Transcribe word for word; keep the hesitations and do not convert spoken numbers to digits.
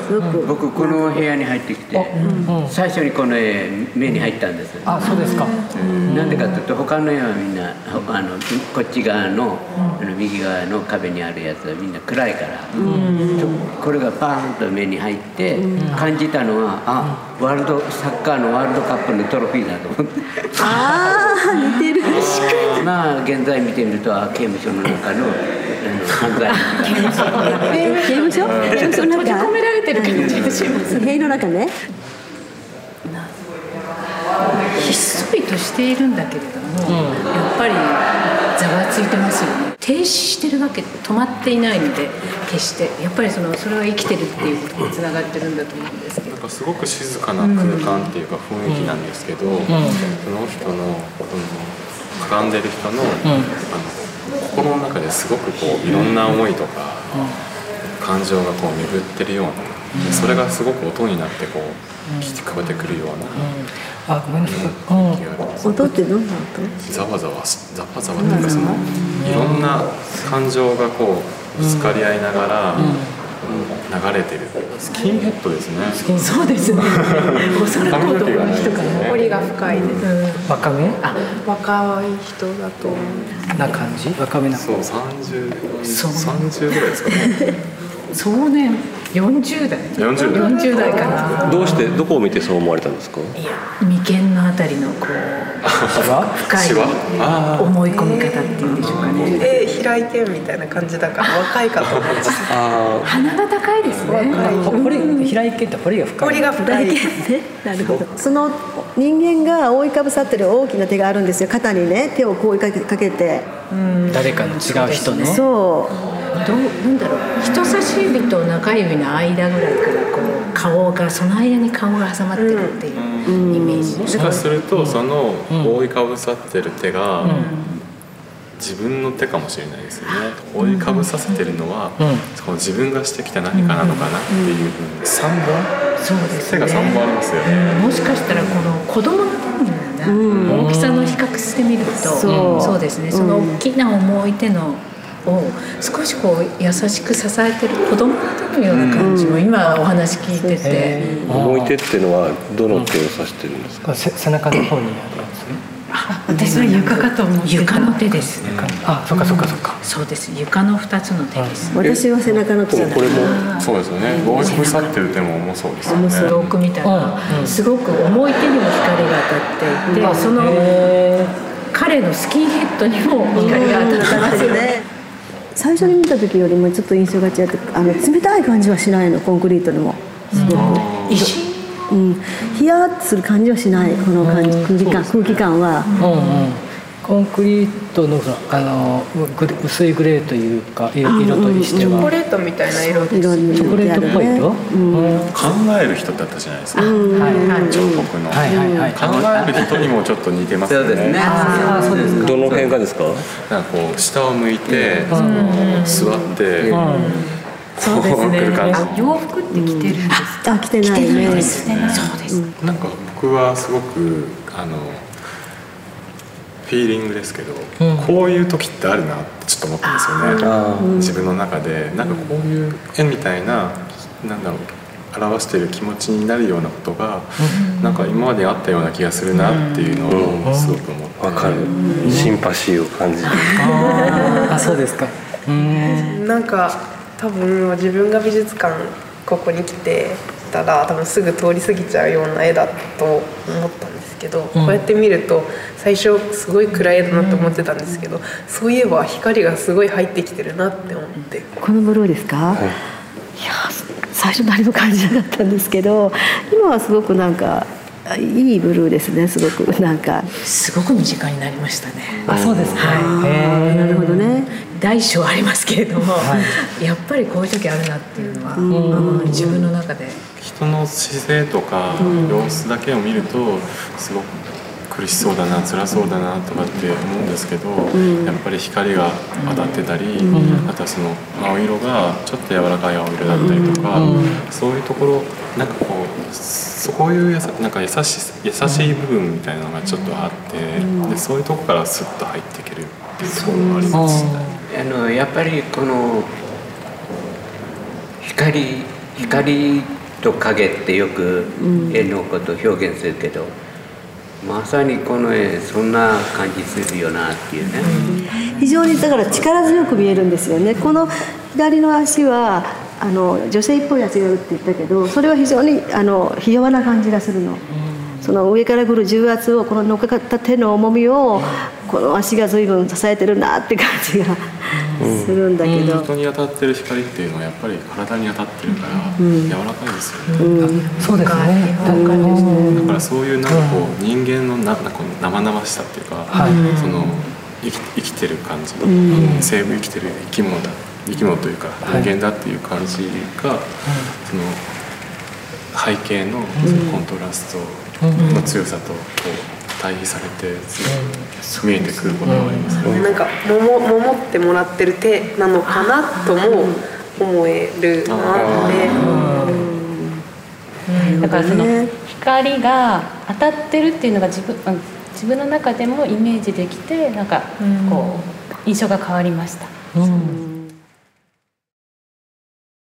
すごく僕この部屋に入ってきて、うん、最初にこの絵目に入ったんです。 あ、そうですか。 なんでかというと他の絵はみんなあのこっち側の、うん、右側の壁にあるやつはみんな暗いから、うん、これがパーンと目に入って感じたのは、あ、ワールドサッカーのワールドカップのトロフィーだと思って。 ああ、似てる。 まあ現在見てみると刑務所の中の犯罪刑務所刑務所の中閉じ込められてる感じがしますね。 塀の中ね。 ひっそりとしているんだけれども、うん、やっぱりざわついてますよね。停止してるわけで止まっていないので決してやっぱりそのそれは生きてるっていうことにつながってるんだと思うんですけど、 なんかすごく静かな空間っていうか雰囲気なんですけど、うん、その人の、うん、かがんでる人の、うん、あの心の中ですごくこういろんな思いとか、うん、感情がこう巡ってるような、でそれがすごく音になってこう聞こえてくるような、うん、 あ、ごめんなさい、 うん、音ってどんな音？ ざわざわざわざわっていうかそのいろんな感情がこうぶつかり合いながら、うん、流れてるスキンヘッドですね。 そうですね。おそらく髪の毛がないですね。 彫りが深いです。 若め？ あ、若い人だとな感じ？若めな。 そう、さんじゅう、さんじゅうぐらいですかね。 そうね、よんじゅうだい。 よんじゅうだい。 よんじゅうだいかな。 どうしてどこを見てそう思われたんですか？ いや、眉間のあたりのこう深い思い込み方っていうんでしょうかね。 で、開いてるみたいな感じだから若いかと思ってた。 鼻が高いですね。 彫り開いてって彫りが深い。 彫りが深い。 なるほど。その人間が覆いかぶさってる大きな手があるんですよ。肩にね、手をこう追いかけ、かけて。 うん、誰かの違う人の。 そう。 どうなんだろう、人差し指と中指の間ぐらいからこう顔がその間に顔が挟まってるっていうイメージ、 うん、もしかするとその覆いかぶさってる手が自分の手かもしれないですよね。覆いかぶさせてるのは、うん、その自分がしてきた何かなのかなっていうふうにさんぼん、 そうですね、 手がさんぼんありますよね、 うん、もしかしたらこの子供の手のような、うん、大きさの比較してみると、そう、そうですね、その大きな重い手のを少しこう優しく支えてる子供の手のような感じも今お話聞いてて、 うん、重い手っていうのはどの手を指してるんですか？ うん、背中の方にあるやつね。 あ、私は床かと思って。床の手ですね。 あ、そっかそっかそっか。 そうです。床の二つの手です。 私は背中の手じゃない。 これもそうですよね。覆いかぶさってる手も重そうですよね。 重そうくみたいな、うん、すごく重い手にも光が当たっていて、その彼のスキンヘッドにも光が当たったんですよね。 最初に見た時よりもちょっと印象が違って、あの冷たい感じはしないの、コンクリートでもすごく、うん、ヒヤッとする感じはしない、この感じ、空気感、空気感は、うんうん、 コンクリートのあの薄いグレーというか色としてはチョコレートみたいな色です。 チョコレートっぽい色、うん、 考える人だったじゃないですか、彫刻の、はいはいはい、考える人にもちょっと似てますよね。そうですね。 あ、そうですか。どの辺がですか？ なんかこう下を向いて、その座って、 そうですね。 洋服って着てるんですか？ あ、着てないね。 ですね。そうです。 なんか僕はすごくあのフィーリングですけど、うん、こういう時ってあるなってちょっと思ったんですよね。自分の中でなんかこういう絵みたいな、なんだろう、表している気持ちになるようなことが、うん、なんか今まであったような気がするなっていうのをすごく思って、 わかる、シンパシーを感じる。 ああ、そうですか。うん、 なんか多分自分が美術館ここに来てたら多分すぐ通り過ぎちゃうような絵だと思ったんですけど、うん、こうやって見ると最初すごい暗い絵だなと思ってたんですけど、そういえば光がすごい入ってきてるなって思って。 このブルーですか？はい、いや最初何も感じなかったんですけど、今はすごくなんかいいブルーですね。すごくなんかすごく身近になりましたね。 あ、そうですか。 はい、 へー、なるほどね。 大小ありますけれども、はい、やっぱりこういう時あるなっていうのは、うん、自分の中で人の姿勢とか様子だけを見るとすごく苦しそうだな、辛そうだなとかって思うんですけど、うん、やっぱり光が当たってたり、うん、あとはその青色がちょっと柔らかい青色だったりとか、うん、そういうところなんかこうそういうやさなんか優し優しい部分みたいなのがちょっとあって、うん、でそういうところからスッと入っていけるっていうところもありますね。 あのやっぱりこの光光と影ってよく絵のことを表現するけど、まさにこの絵そんな感じするよなっていうね、 非常にだから力強く見えるんですよね。この左の足はあの女性っぽい足があるって言ったけど、それは非常にあのひ弱な感じがするの。その上から来る重圧を、この乗っかった手の重みをこの足が随分支えてるなって感じがするんだけど、 人に当たってる光っていうのはやっぱり体に当たってるから柔らかいですよね、うんうん、 そうですね。 だからそういうなんかこう人間のななんかこう生々しさっていうか、はい、その生き、生きてる感じ、うん、生物生きてる生き物だ生き物というか人間だっていう感じが、はい、その背景のそのコントラストの強さとこう対比されて見えてくることがありますね。 なんか守守ってもらってる手なのかなとも思えるなって。 だからその光が当たってるっていうのが自分自分の中でもイメージできて、なんかこう印象が変わりました。うん